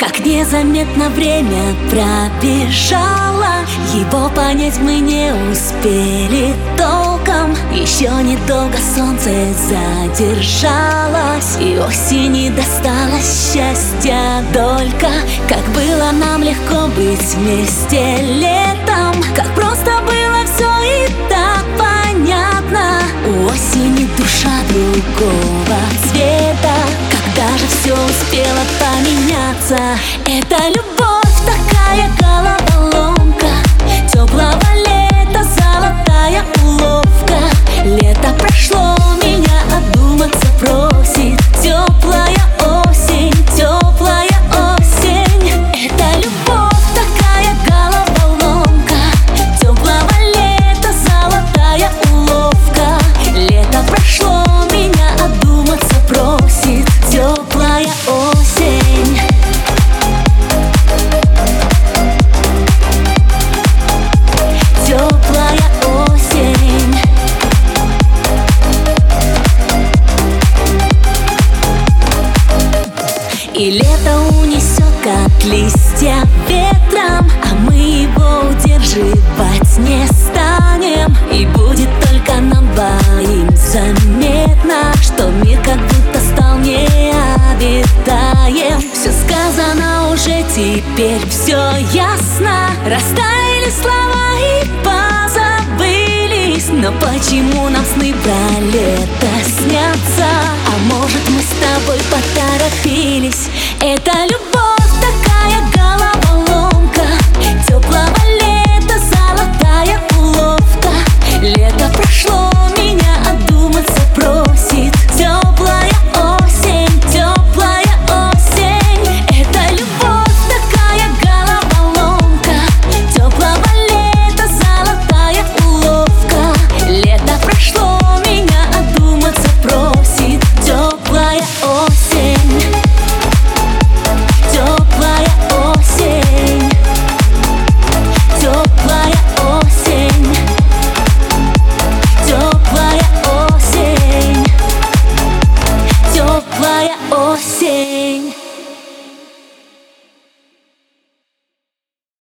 Как незаметно время пробежало, его понять мы не успели толком. Еще недолго солнце задержалось, и осени досталось счастья долька. Как было нам легко быть вместе летом, как просто было все и так понятно. У осени душа другого цвета, когда же все успело поменяться. Это любовь, такая головоломка теплого лета, золотая уловка. Лето прошло, меня одуматься просит. Теплая осень, теплая осень. Это любовь, такая головоломка теплого лета, золотая уловка. Лето прошло, меня одуматься просит. Теплая осень. Теплая осень. И лето унесет, как листья ветром, а мы его удерживать не станем. И будет только нам двоим заметно, что мир как будто стал необитаем. Все сказано уже, теперь все ясно. Растаяли слова и позабылись, но почему нам сны про лето снятся? А может, мы с тобой поторопились?